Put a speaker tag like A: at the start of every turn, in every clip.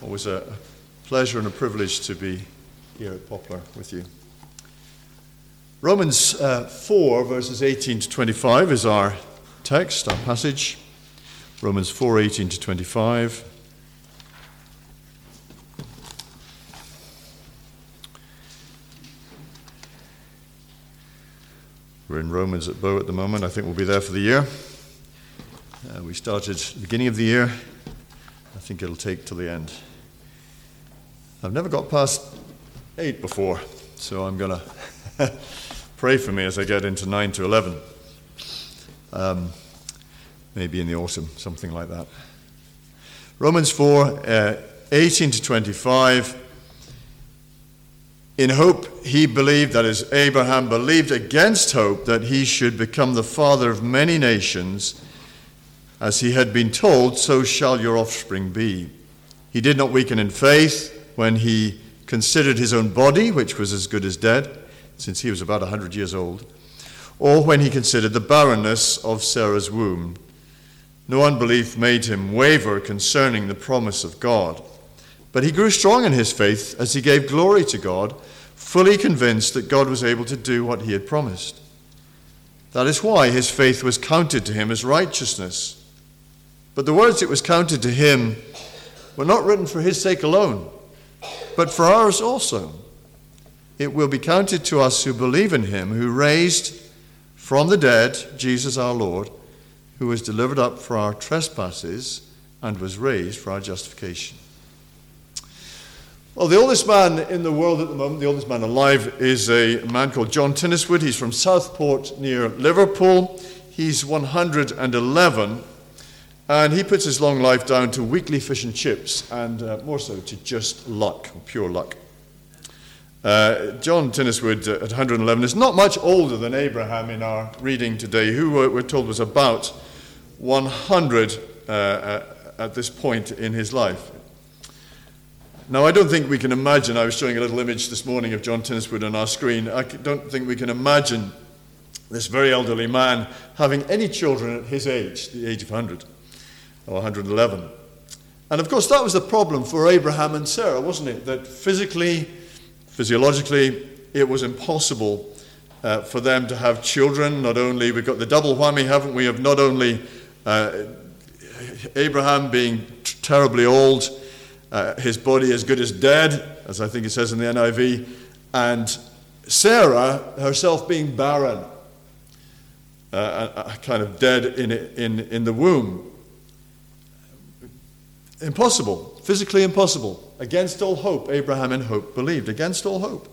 A: Always a pleasure and a privilege to be here at Poplar with you. Romans 4, verses 18 to 25 is our text, our passage. Romans 4, 18 to 25. We're in Romans at Bow at the moment. I think we'll be there for the year. We started at the beginning of the year. I think it'll take till the end. I've never got past 8 before, so I'm going to pray for me as I get into 9 to 11. Maybe in the autumn, something like that. Romans 4, 18 to 25. In hope he believed, that is, Abraham believed against hope, that he should become the father of many nations. As he had been told, so shall your offspring be. He did not weaken in faith when he considered his own body, which was as good as dead, since he was about 100 years old, or when he considered the barrenness of Sarah's womb. No unbelief made him waver concerning the promise of God. But he grew strong in his faith as he gave glory to God, fully convinced that God was able to do what he had promised. That is why his faith was counted to him as righteousness. But the words "it was counted to him" were not written for his sake alone, but for ours also. It will be counted to us who believe in him, who raised from the dead Jesus our Lord, who was delivered up for our trespasses and was raised for our justification. Well, the oldest man in the world at the moment, the oldest man alive, is a man called John Tinniswood. He's from Southport near Liverpool. He's 111. And he puts his long life down to weekly fish and chips, and more so to just luck, pure luck. John Tinniswood at 111 is not much older than Abraham in our reading today, who we're told was about 100 at this point in his life. Now, I don't think we can imagine, I was showing a little image this morning of John Tinniswood on our screen, I don't think we can imagine this very elderly man having any children at his age, the age of 100. Or 111. And of course that was the problem for Abraham and Sarah, wasn't it? That physiologically, it was impossible for them to have children. Not only, we've got the double whammy, haven't we, of not only Abraham being terribly old, his body as good as dead, as I think it says in the NIV, and Sarah herself being barren, kind of dead in the womb. Impossible, physically impossible. Against all hope, Abraham in hope believed, against all hope.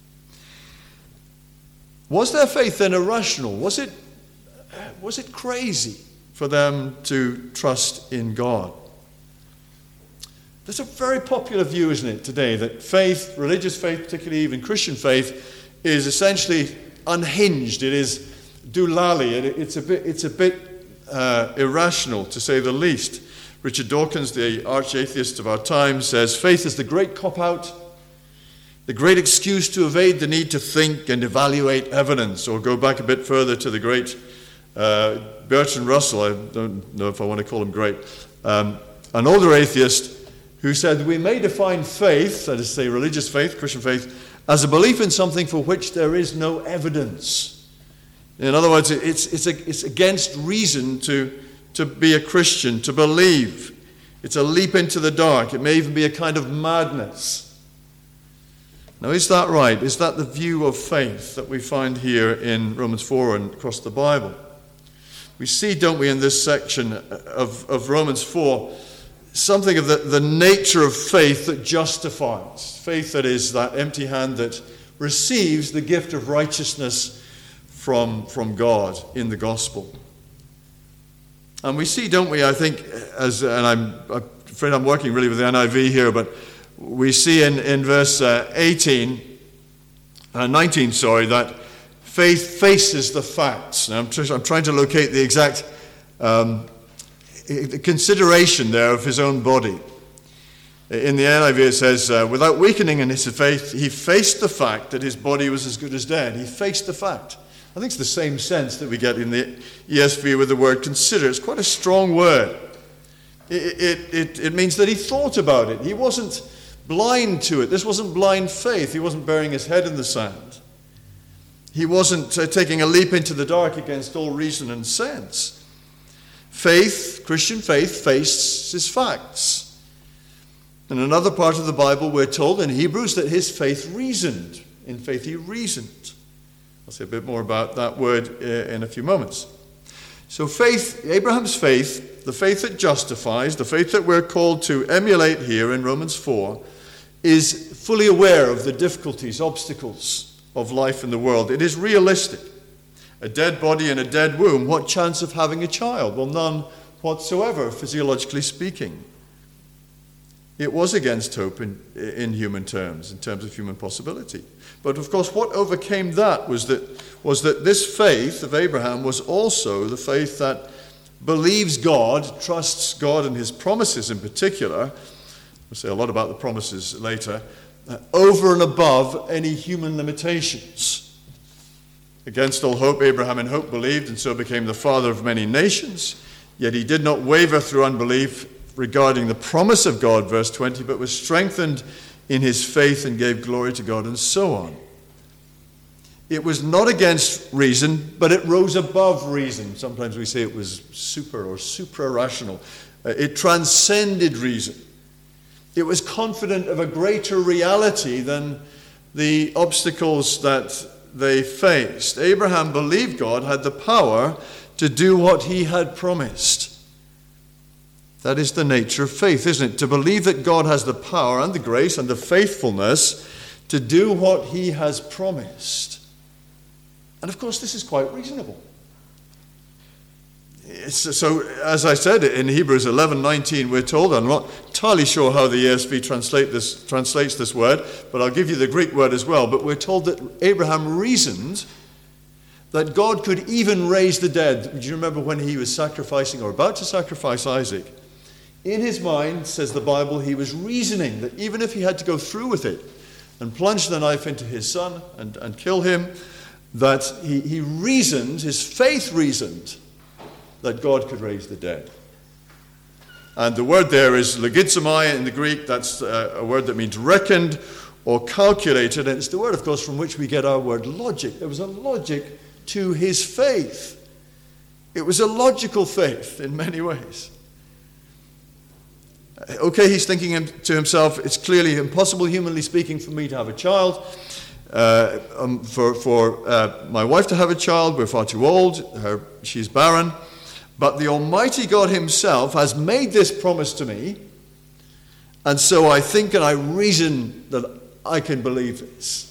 A: Was their faith then irrational? Was it crazy for them to trust in God? There's a very popular view, isn't it, today, that faith, religious faith, particularly even Christian faith, is essentially unhinged. It is doolally. It's a bit irrational, to say the least. Richard Dawkins, the arch-atheist of our time, says, faith is the great cop-out, the great excuse to evade the need to think and evaluate evidence. Or go back a bit further to the great Bertrand Russell, I don't know if I want to call him great, an older atheist who said, we may define faith, that is to say religious faith, Christian faith, as a belief in something for which there is no evidence. In other words, it's against reason to be a Christian, to believe. It's a leap into the dark. It may even be a kind of madness. Now, is that right? Is that the view of faith that we find here in Romans 4 and across the Bible? We see, don't we, in this section of Romans 4, something of the nature of faith that justifies. Faith that is that empty hand that receives the gift of righteousness from God in the gospel. And we see, don't we, I think, and I'm afraid I'm working really with the NIV here, but we see in verse 19, that faith faces the facts. Now, I'm trying to locate the exact consideration there of his own body. In the NIV it says, without weakening in his faith, he faced the fact that his body was as good as dead. He faced the fact. I think it's the same sense that we get in the ESV with the word consider. It's quite a strong word. It means that he thought about it. He wasn't blind to it. This wasn't blind faith. He wasn't burying his head in the sand. He wasn't taking a leap into the dark against all reason and sense. Faith, Christian faith, faces facts. In another part of the Bible, we're told in Hebrews that his faith reasoned. In faith, he reasoned. I'll say a bit more about that word in a few moments. So faith, Abraham's faith, the faith that justifies, the faith that we're called to emulate here in Romans 4, is fully aware of the difficulties, obstacles of life in the world. It is realistic. A dead body in a dead womb, what chance of having a child? Well, none whatsoever, physiologically speaking. It was against hope in human terms, in terms of human possibility. But of course, what overcame that was that this faith of Abraham was also the faith that believes God, trusts God and his promises in particular. We'll say a lot about the promises later, over and above any human limitations. Against all hope, Abraham in hope believed, and so became the father of many nations. Yet he did not waver through unbelief regarding the promise of God, verse 20, but was strengthened in his faith and gave glory to God, and so on. It was not against reason, but it rose above reason. Sometimes we say it was super or supra-rational. It transcended reason. It was confident of a greater reality than the obstacles that they faced. Abraham believed God had the power to do what he had promised. That is the nature of faith, isn't it? To believe that God has the power and the grace and the faithfulness to do what he has promised. And of course, this is quite reasonable. So, as I said, in Hebrews 11:19, we're told, I'm not entirely sure how the ESV translates this word, but I'll give you the Greek word as well. But we're told that Abraham reasoned that God could even raise the dead. Do you remember when he was sacrificing or about to sacrifice Isaac? In his mind, says the Bible, he was reasoning that even if he had to go through with it and plunge the knife into his son and kill him, that he reasoned, his faith reasoned, that God could raise the dead. And the word there is logizomai in the Greek. That's a word that means reckoned or calculated. And it's the word, of course, from which we get our word logic. There was a logic to his faith. It was a logical faith in many ways. Okay, he's thinking to himself, it's clearly impossible, humanly speaking, for me to have a child. For my wife to have a child, we're far too old. She's barren. But the Almighty God himself has made this promise to me. And so I think and I reason that I can believe this.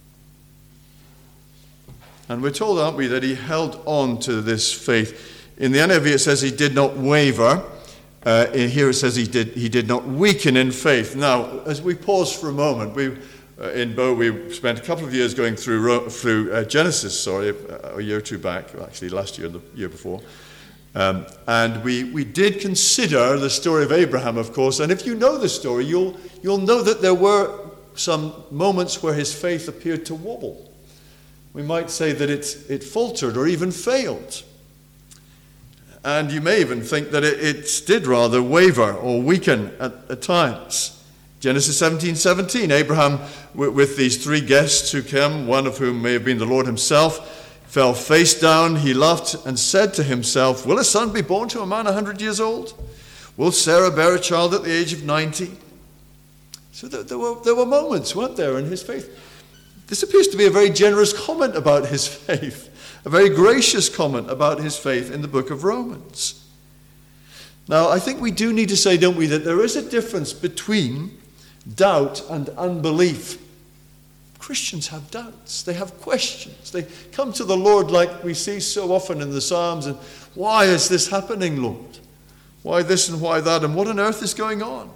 A: And we're told, aren't we, that he held on to this faith. In the NIV it says he did not waver. Here it says he did not weaken in faith. Now, as we pause for a moment, in Bow we spent a couple of years going through Genesis, a year or two back, actually last year and the year before. And we did consider the story of Abraham, of course. And if you know the story, you'll know that there were some moments where his faith appeared to wobble. We might say that it faltered or even failed. And you may even think that it did rather waver or weaken at times. Genesis 17:17, Abraham, with these three guests who came, one of whom may have been the Lord himself, fell face down. He laughed and said to himself, will a son be born to a man 100 years old? Will Sarah bear a child at the age of 90? So there were moments, weren't there, in his faith. This appears to be a very generous comment about his faith. A very gracious comment about his faith in the book of Romans. Now, I think we do need to say, don't we, that there is a difference between doubt and unbelief. Christians have doubts. They have questions. They come to the Lord like we see so often in the Psalms. And why is this happening, Lord? Why this and why that? And what on earth is going on?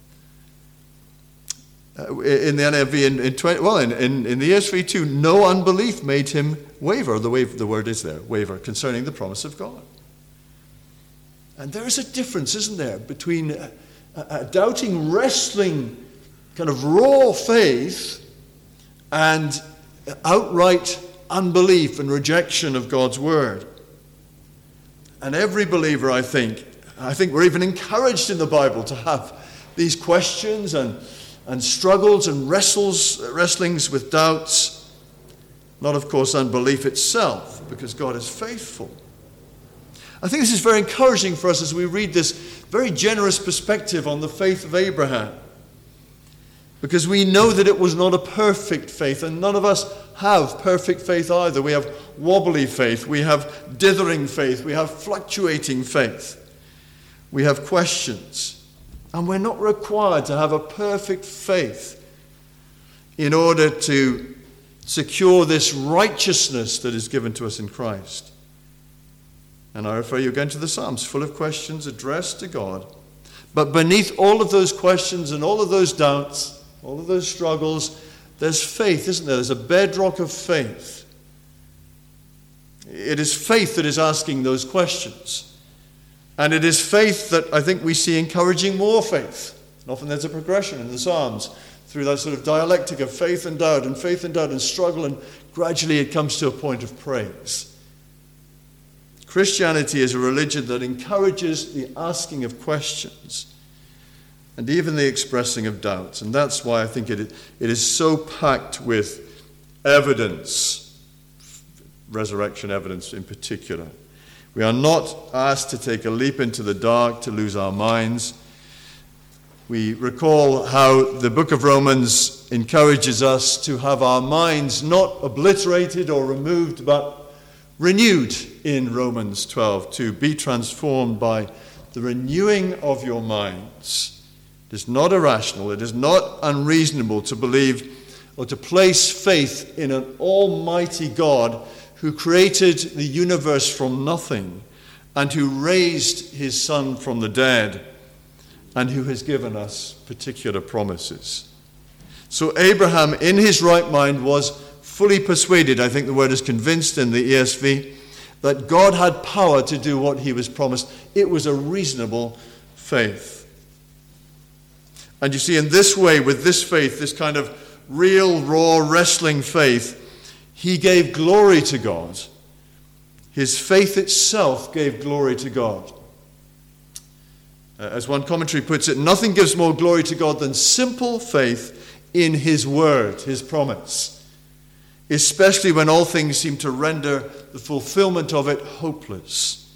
A: In the NIV, in the ESV too, no unbelief made him waver. The word is there, waver, concerning the promise of God. And there is a difference, isn't there, between a doubting, wrestling, kind of raw faith and outright unbelief and rejection of God's word. And every believer, I think, I think we're even encouraged in the Bible to have these questions and struggles and wrestlings with doubts. Not, of course, unbelief itself, because God is faithful. I think this is very encouraging for us as we read this very generous perspective on the faith of Abraham. Because we know that it was not a perfect faith, and none of us have perfect faith either. We have wobbly faith, we have dithering faith, we have fluctuating faith. We have questions. And we're not required to have a perfect faith in order to secure this righteousness that is given to us in Christ. And I refer you again to the Psalms, full of questions addressed to God. But beneath all of those questions and all of those doubts, all of those struggles, there's faith, isn't there? There's a bedrock of faith. It is faith that is asking those questions. And it is faith that I think we see encouraging more faith. And often there's a progression in the Psalms through that sort of dialectic of faith and doubt and struggle, and gradually it comes to a point of praise. Christianity is a religion that encourages the asking of questions and even the expressing of doubts. And that's why I think it is so packed with evidence, resurrection evidence in particular. We are not asked to take a leap into the dark, to lose our minds. We recall how the book of Romans encourages us to have our minds not obliterated or removed, but renewed in Romans 12, to be transformed by the renewing of your minds. It is not irrational, it is not unreasonable to believe or to place faith in an almighty God who created the universe from nothing and who raised his Son from the dead and who has given us particular promises. So Abraham, in his right mind, was fully persuaded, I think the word is convinced in the ESV, that God had power to do what he was promised. It was a reasonable faith. And you see, in this way, with this faith, this kind of real, raw, wrestling faith, he gave glory to God. His faith itself gave glory to God. As one commentary puts it, nothing gives more glory to God than simple faith in his word, his promise, especially when all things seem to render the fulfillment of it hopeless.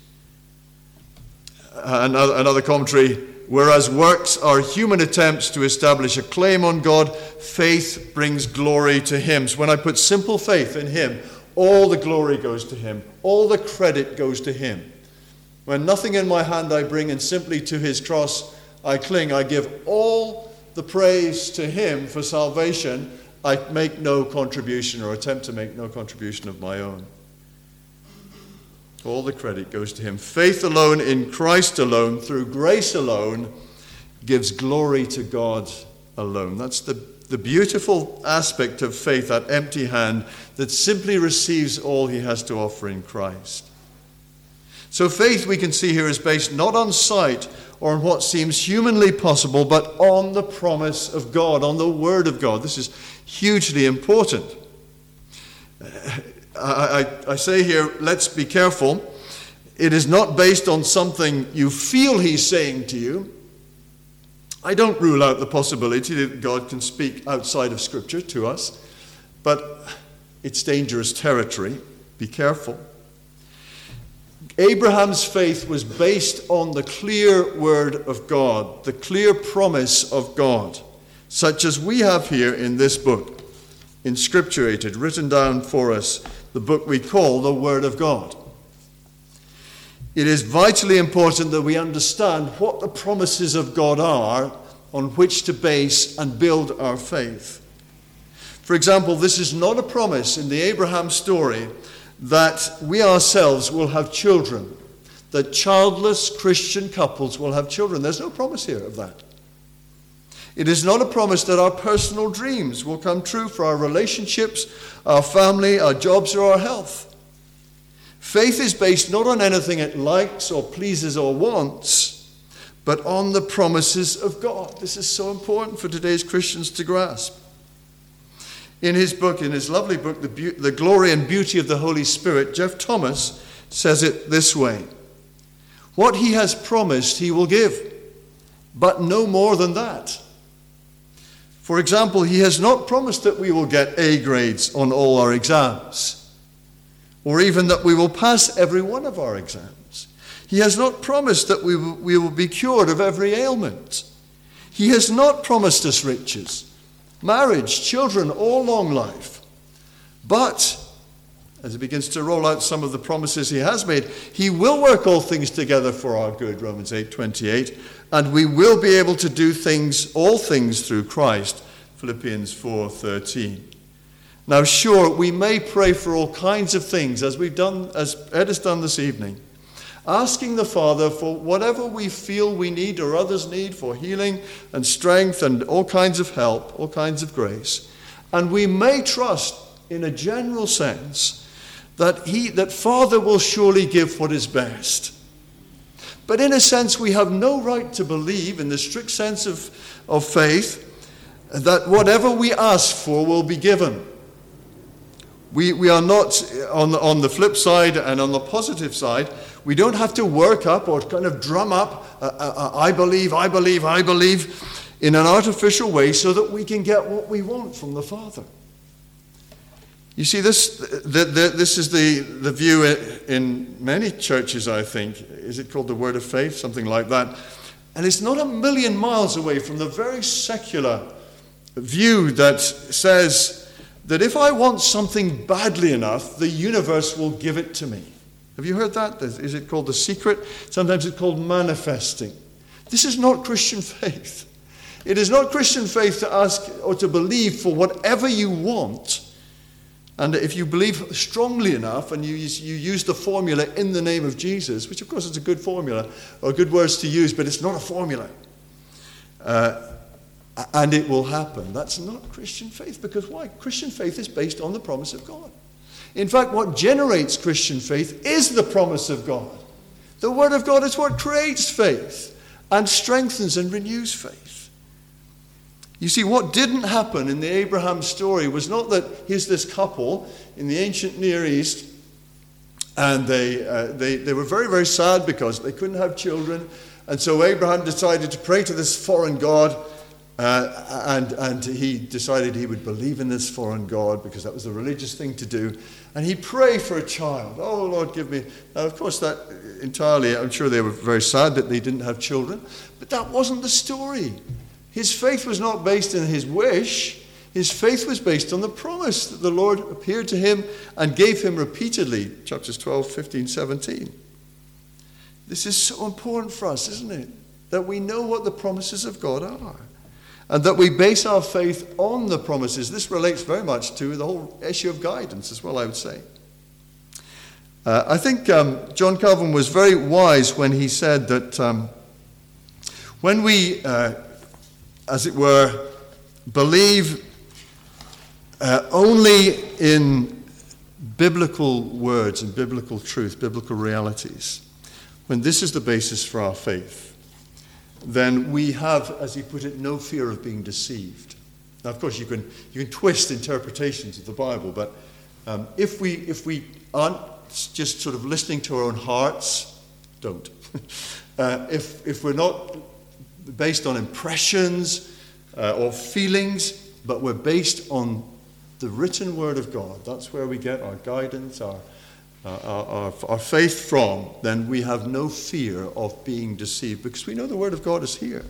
A: Another commentary, whereas works are human attempts to establish a claim on God, faith brings glory to him. So when I put simple faith in him, all the glory goes to him. All the credit goes to him. When nothing in my hand I bring and simply to his cross I cling, I give all the praise to him for salvation. I make no contribution or attempt to make no contribution of my own. All the credit goes to him. Faith alone in Christ alone, through grace alone, gives glory to God alone. That's the beautiful aspect of faith, that empty hand that simply receives all he has to offer in Christ. So faith, we can see here, is based not on sight or on what seems humanly possible, but on the promise of God, on the word of God. This is hugely important. I say here, let's be careful. It is not based on something you feel he's saying to you. I don't rule out the possibility that God can speak outside of Scripture to us, but it's dangerous territory. Be careful. Abraham's faith was based on the clear word of God, the clear promise of God, such as we have here in this book, inscripturated, written down for us, the book we call the Word of God. It is vitally important that we understand what the promises of God are on which to base and build our faith. For example, this is not a promise in the Abraham story that we ourselves will have children, that childless Christian couples will have children. There's no promise here of that. It is not a promise that our personal dreams will come true for our relationships, our family, our jobs, or our health. Faith is based not on anything it likes or pleases or wants, but on the promises of God. This is so important for today's Christians to grasp. In his book, in his lovely book, The Glory and Beauty of the Holy Spirit, Jeff Thomas says it this way: What he has promised, he will give, but no more than that. For example, he has not promised that we will get A grades on all our exams, or even that we will pass every one of our exams. He has not promised that we will be cured of every ailment. He has not promised us riches, marriage, children, or long life. But as he begins to roll out some of the promises he has made, he will work all things together for our good, Romans 8:28, and we will be able to do all things through Christ, Philippians 4:13. Now, sure, we may pray for all kinds of things, as Ed has done this evening, asking the Father for whatever we feel we need or others need for healing and strength and all kinds of help, all kinds of grace. And we may trust, in a general sense, that Father will surely give what is best. But in a sense, we have no right to believe, in the strict sense of faith, that whatever we ask for will be given. We are not, on the flip side and on the positive side, we don't have to work up or kind of drum up, I believe, in an artificial way so that we can get what we want from the Father. You see, this is the view in many churches, I think. Is it called the Word of Faith? Something like that. And it's not a million miles away from the very secular view that says that if I want something badly enough, the universe will give it to me. Have you heard that? Is it called the secret? Sometimes it's called manifesting. This is not Christian faith. It is not Christian faith to ask or to believe for whatever you want. And if you believe strongly enough and you use the formula in the name of Jesus, which of course is a good formula, or good words to use, but it's not a formula, and it will happen. That's not Christian faith. Because why? Christian faith is based on the promise of God. In fact, what generates Christian faith is the promise of God. The Word of God is what creates faith and strengthens and renews faith. You see, what didn't happen in the Abraham story was not that here's this couple in the ancient Near East, and they were very, very sad because they couldn't have children, and so Abraham decided to pray to this foreign god, and he decided he would believe in this foreign god because that was the religious thing to do, and he'd pray for a child. Oh, Lord, give me. Now, of course, that entirely, I'm sure they were very sad that they didn't have children, but that wasn't the story. His faith was not based in his wish. His faith was based on the promise that the Lord appeared to him and gave him repeatedly, chapters 12, 15, 17. This is so important for us, isn't it? That we know what the promises of God are and that we base our faith on the promises. This relates very much to the whole issue of guidance as well, I would say. I think John Calvin was very wise when he said that when we as it were, believe only in biblical words and biblical truth, biblical realities, when this is the basis for our faith, then we have, as he put it, no fear of being deceived. Now, of course, you can twist interpretations of the Bible, but if we aren't just sort of listening to our own hearts, don't. If we're not based on impressions or feelings, but we're based on the written word of God, that's where we get our guidance, our faith from, then we have no fear of being deceived because we know the word of God is here.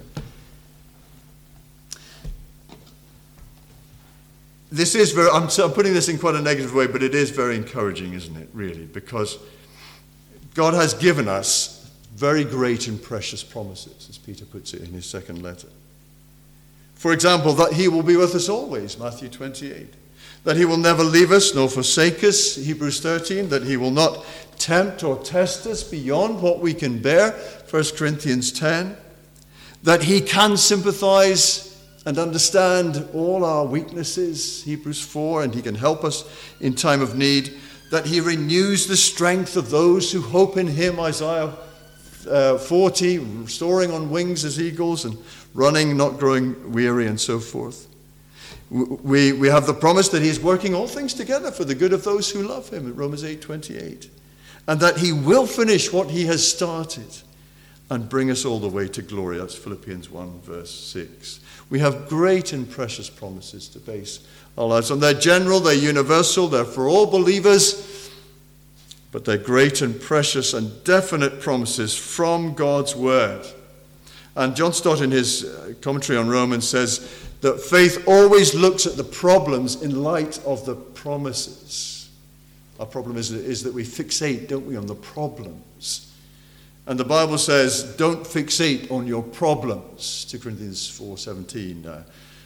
A: This is very, I'm putting this in quite a negative way, but it is very encouraging, isn't it, really? Because God has given us very great and precious promises, as Peter puts it in his second letter. For example, that he will be with us always, Matthew 28. That he will never leave us nor forsake us, Hebrews 13. That he will not tempt or test us beyond what we can bear, 1 Corinthians 10. That he can sympathize and understand all our weaknesses, Hebrews 4, and he can help us in time of need. That he renews the strength of those who hope in him, Isaiah 40, soaring on wings as eagles and running, not growing weary, and so forth. We have the promise that he is working all things together for the good of those who love him, in Romans 8:28. And that he will finish what he has started. and bring us all the way to glory. That's Philippians 1 verse 6. We have great and precious promises to base our lives on. They're general, they're universal, they're for all believers, but they're great and precious and definite promises from God's word. And John Stott in his commentary on Romans says that faith always looks at the problems in light of the promises. Our problem is that we fixate, don't we, on the problems. And the Bible says, don't fixate on your problems, 2 Corinthians 4:17,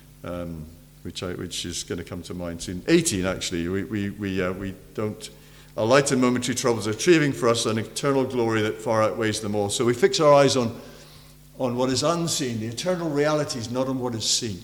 A: which is going to come to mind soon. 18, actually. We don't. Our light and momentary troubles are achieving for us an eternal glory that far outweighs them all. So we fix our eyes on what is unseen, the eternal realities, not on what is seen.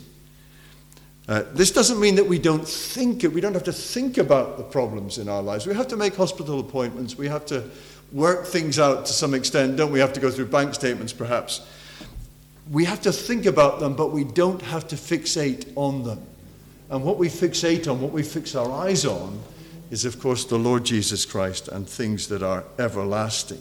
A: This doesn't mean that we don't have to think about the problems in our lives. We have to make hospital appointments. We have to work things out to some extent, don't we? Have to go through bank statements, perhaps. We have to think about them, but we don't have to fixate on them. And what we fixate on, what we fix our eyes on, is, of course, the Lord Jesus Christ and things that are everlasting.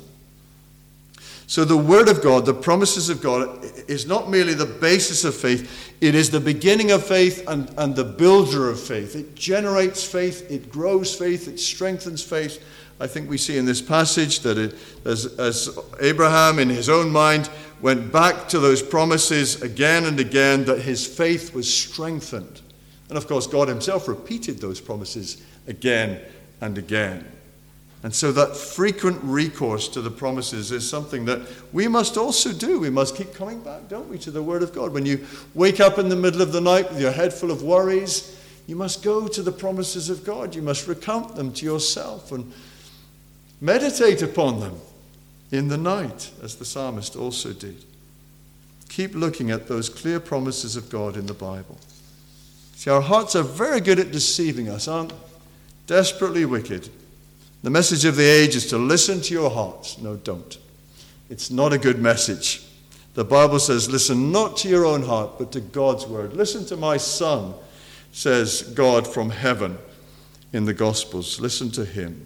A: So the Word of God, the promises of God, is not merely the basis of faith, it is the beginning of faith and the builder of faith. It generates faith, it grows faith, it strengthens faith. I think we see in this passage that as Abraham in his own mind went back to those promises again and again, that his faith was strengthened. And of course, God himself repeated those promises again and again. And so that frequent recourse to the promises is something that we must also do. We must keep coming back, don't we, to the Word of God. When you wake up in the middle of the night with your head full of worries, you must go to the promises of God. You must recount them to yourself and meditate upon them in the night, as the psalmist also did. Keep looking at those clear promises of God in the Bible. See, our hearts are very good at deceiving us, aren't they? Desperately wicked. The message of the age is to listen to your hearts. No, don't. It's not a good message. The Bible says, listen not to your own heart, but to God's word. Listen to my Son, says God from heaven in the Gospels. Listen to him.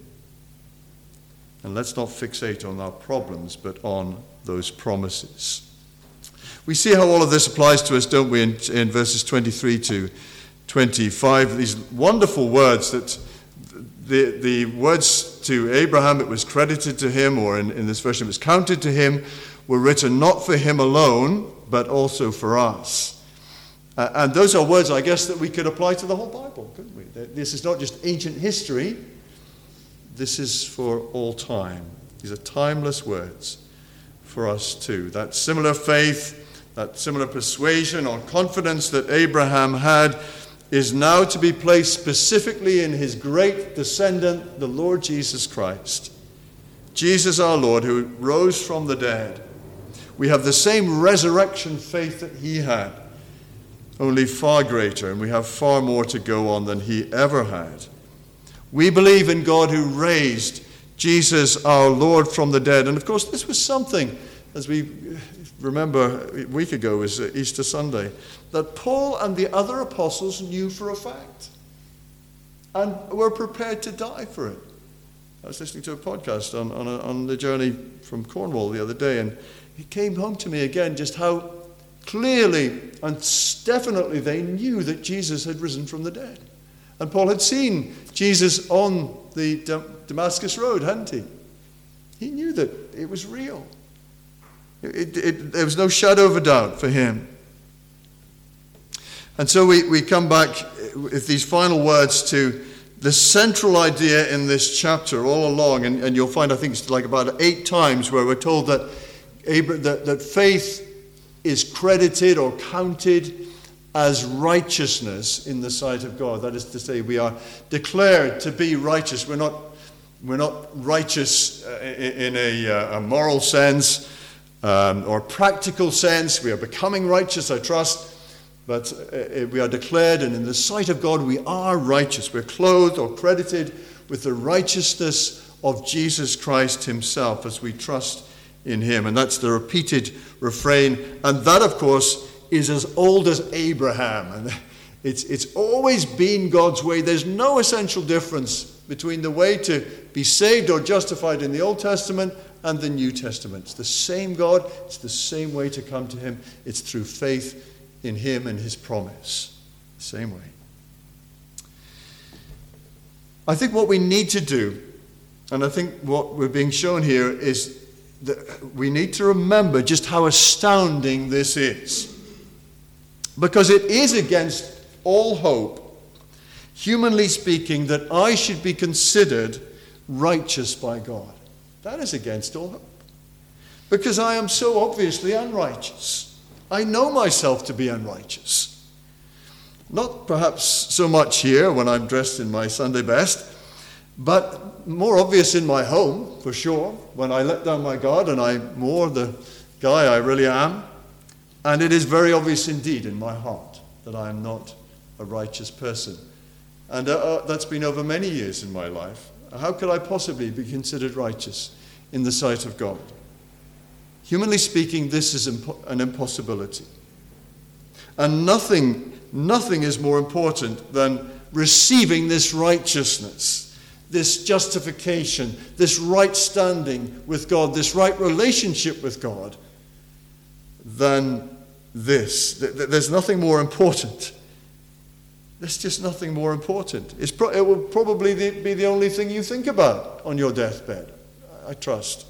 A: And let's not fixate on our problems, but on those promises. We see how all of this applies to us, don't we, in verses 23 to 25. These wonderful words that the words to Abraham, it was credited to him, or in this version it was counted to him, were written not for him alone, but also for us. And those are words, I guess, that we could apply to the whole Bible, couldn't we? This is not just ancient history. This is for all time. These are timeless words for us too. That similar faith, that similar persuasion or confidence that Abraham had is now to be placed specifically in his great descendant, the Lord Jesus Christ. Jesus our Lord, who rose from the dead. We have the same resurrection faith that he had, only far greater, and we have far more to go on than he ever had. We believe in God who raised Jesus our Lord from the dead. And of course, this was something, as we remember a week ago was Easter Sunday, that Paul and the other apostles knew for a fact and were prepared to die for it. I was listening to a podcast on the journey from Cornwall the other day, and it came home to me again just how clearly and definitely they knew that Jesus had risen from the dead. And Paul had seen Jesus on the Damascus Road, hadn't he? He knew that it was real. There was no shadow of a doubt for him. And so we come back with these final words to the central idea in this chapter all along. And you'll find, I think it's like about 8 times where we're told that faith is credited or counted as righteousness in the sight of God. That is to say, we are declared to be righteous. We're not righteous in a moral sense or practical sense. We are becoming righteous, I trust. But we are declared, and in the sight of God, we are righteous. We're clothed or credited with the righteousness of Jesus Christ himself as we trust in him. And that's the repeated refrain. And that, of course, is as old as Abraham. And it's always been God's way. There's no essential difference between the way to be saved or justified in the Old Testament and the New Testament. It's the same God. It's the same way to come to him. It's through faith in him and his promise. The same way. I think what we need to do, and I think what we're being shown here, is that we need to remember just how astounding this is. Because it is against all hope, humanly speaking, that I should be considered righteous by God. That is against all hope. Because I am so obviously unrighteous. I know myself to be unrighteous. Not perhaps so much here when I'm dressed in my Sunday best, but more obvious in my home, for sure, when I let down my guard and I'm more the guy I really am. And it is very obvious indeed in my heart that I am not a righteous person. And that's been over many years in my life. How could I possibly be considered righteous in the sight of God? Humanly speaking, this is an impossibility. And nothing is more important than receiving this righteousness, this justification, this right standing with God, this right relationship with God, than this. There's nothing more important. There's just nothing more important. It will probably be the only thing you think about on your deathbed, I trust.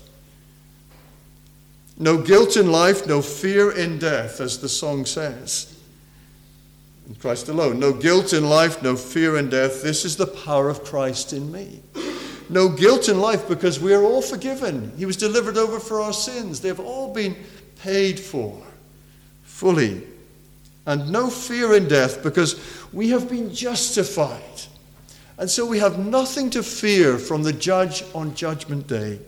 A: No guilt in life, no fear in death, as the song says. In Christ alone. No guilt in life, no fear in death. This is the power of Christ in me. No guilt in life because we are all forgiven. He was delivered over for our sins. They have all been paid for fully. And no fear in death because we have been justified. And so we have nothing to fear from the judge on Judgment Day.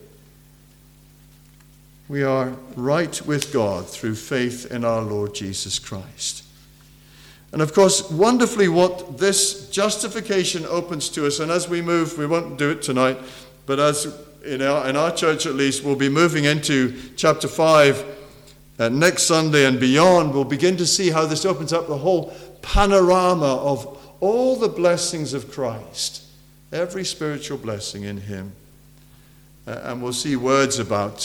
A: We are right with God through faith in our Lord Jesus Christ. And of course, wonderfully, what this justification opens to us, and as we move, we won't do it tonight, but as in our church at least, we'll be moving into chapter 5 next Sunday and beyond. We'll begin to see how this opens up the whole panorama of all the blessings of Christ, every spiritual blessing in him. And we'll see words about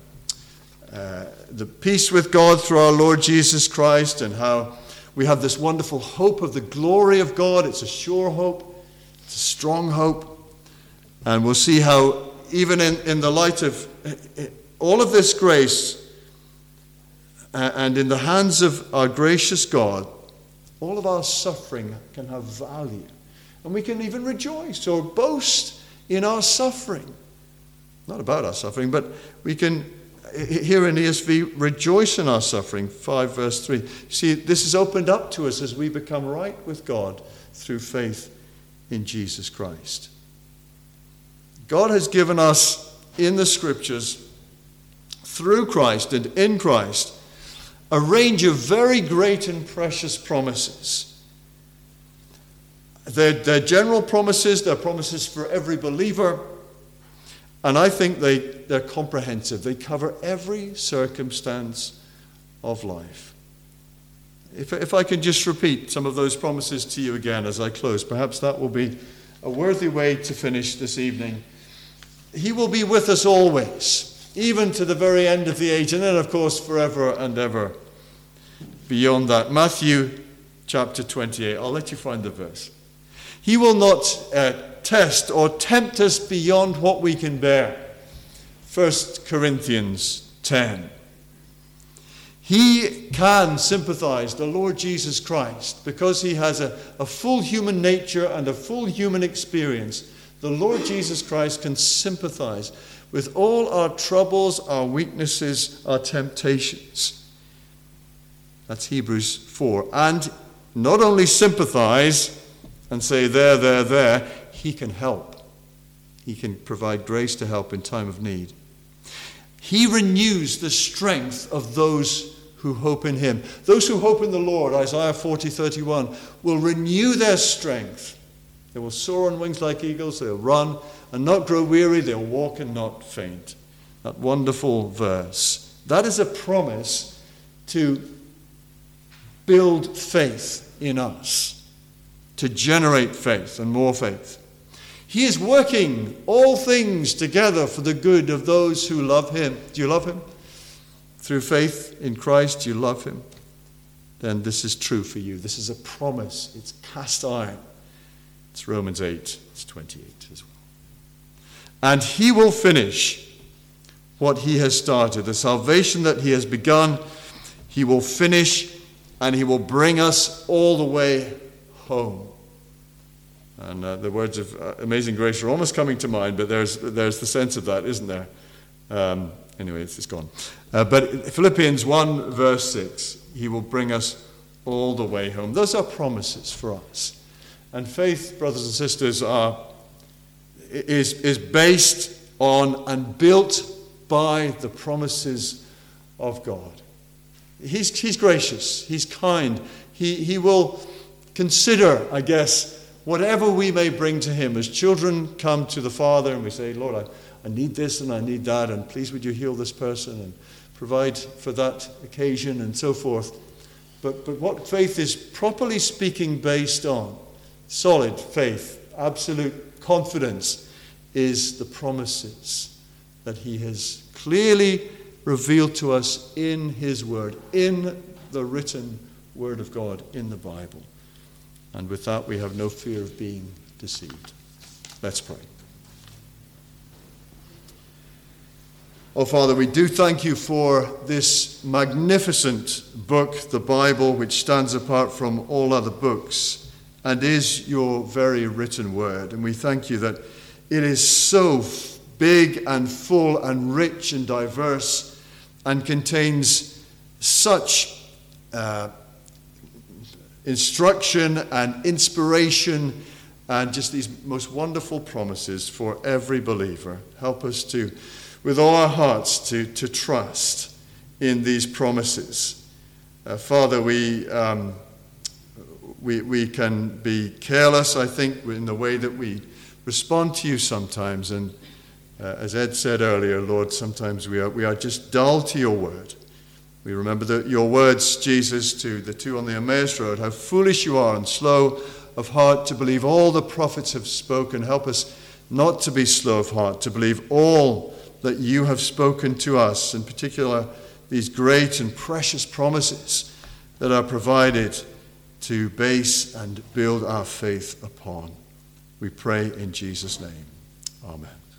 A: the peace with God through our Lord Jesus Christ, and how we have this wonderful hope of the glory of God. It's a sure hope. It's a strong hope. And we'll see how even in the light of all of this grace and in the hands of our gracious God, all of our suffering can have value. And we can even rejoice or boast in our suffering. Not about our suffering, but we can, here in ESV, rejoice in our suffering, 5 verse 3. See, this is opened up to us as we become right with God through faith in Jesus Christ. God has given us in the Scriptures, through Christ and in Christ, a range of very great and precious promises. They're general promises, they're promises for every believer. And I think they're comprehensive. They cover every circumstance of life. If I can just repeat some of those promises to you again as I close, perhaps that will be a worthy way to finish this evening. He will be with us always, even to the very end of the age, and then, of course, forever and ever beyond that. Matthew chapter 28. I'll let you find the verse. He will not test or tempt us beyond what we can bear. 1 Corinthians 10. He can sympathize, the Lord Jesus Christ, because he has a full human nature and a full human experience. The Lord Jesus Christ can sympathize with all our troubles, our weaknesses, our temptations. That's Hebrews 4. And not only sympathize and say, there, he can help. He can provide grace to help in time of need. He renews the strength of those who hope in him. Those who hope in the Lord, Isaiah 40:31, will renew their strength. They will soar on wings like eagles. They'll run and not grow weary. They'll walk and not faint. That wonderful verse. That is a promise to build faith in us, to generate faith and more faith. He is working all things together for the good of those who love him. Do you love him? Through faith in Christ, do you love him? Then this is true for you. This is a promise. It's cast iron. It's Romans 8, it's 28 as well. And he will finish what he has started. The salvation that he has begun, he will finish, and he will bring us all the way home. And the words of Amazing Grace are almost coming to mind, but there's the sense of that, isn't there? Anyway, it's gone. But Philippians 1, verse 6, he will bring us all the way home. Those are promises for us. And faith, brothers and sisters, is based on and built by the promises of God. He's gracious. He's kind. He will consider, I guess, whatever we may bring to him. As children come to the Father and we say, Lord, I need this and I need that, and please would you heal this person and provide for that occasion and so forth. But what faith is properly speaking based on, solid faith, absolute confidence, is the promises that he has clearly revealed to us in his word, in the written word of God, in the Bible. And with that, we have no fear of being deceived. Let's pray. Oh, Father, we do thank you for this magnificent book, the Bible, which stands apart from all other books and is your very written word. And we thank you that it is so big and full and rich and diverse and contains such instruction and inspiration and just these most wonderful promises for every believer. Help us to, with all our hearts, to trust in these promises. Father, we can be careless, I think, in the way that we respond to you sometimes. And as Ed said earlier, Lord, sometimes we are just dull to your word. We remember your words, Jesus, to the two on the Emmaus Road, how foolish you are and slow of heart to believe all the prophets have spoken. Help us not to be slow of heart, to believe all that you have spoken to us, in particular these great and precious promises that are provided to base and build our faith upon. We pray in Jesus' name. Amen.